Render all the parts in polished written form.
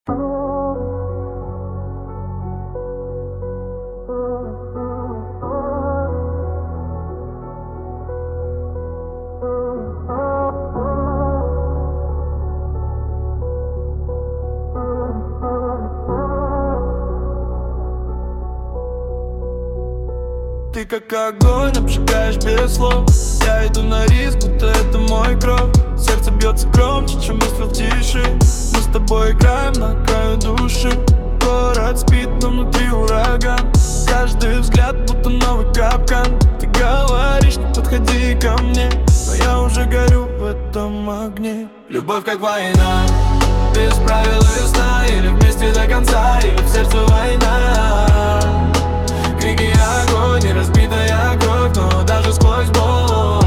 Ты как огонь, обжигаешь без слов. Я иду на риск, будто это мой кровь. Сердце бьется громче, чем выстрел в тиши. Мы с тобой играем на краю души. Город спит, но внутри ураган. Каждый взгляд будто новый капкан. Ты говоришь, не подходи ко мне, но я уже горю в этом огне. Любовь как война, без правил и сна. Или вместе до конца, или в сердце война. Крики и огонь, и разбитая кровь, но даже сквозь боль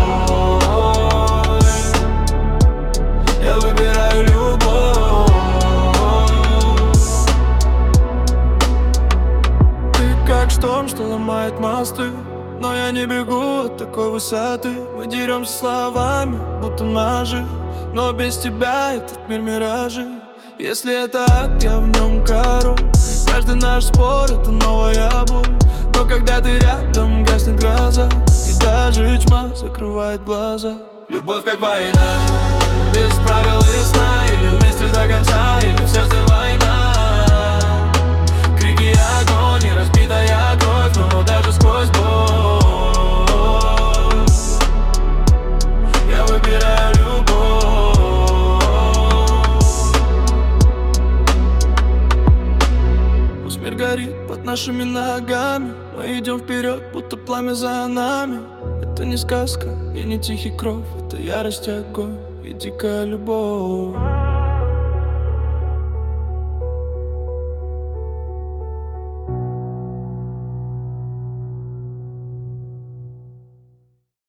я выбираю любовь. Ты как шторм, что ломает мосты, но я не бегу от такой высоты. Мы деремся словами, будто ножи, но без тебя этот мир миражи. Если это ад, я в нем король. Каждый наш спор — это новая боль. Но когда ты рядом, гаснет гроза, и даже тьма закрывает глаза. Любовь как война, без правил и сна. Или вместе до конца, или в сердце война. Крики и огонь, и разбитая кровь, но даже сквозь боль я выбираю любовь. Пусть мир горит под нашими ногами, мы идем вперед, будто пламя за нами. Это не сказка и не тихий кров, это ярость, огонь и дикая любовь.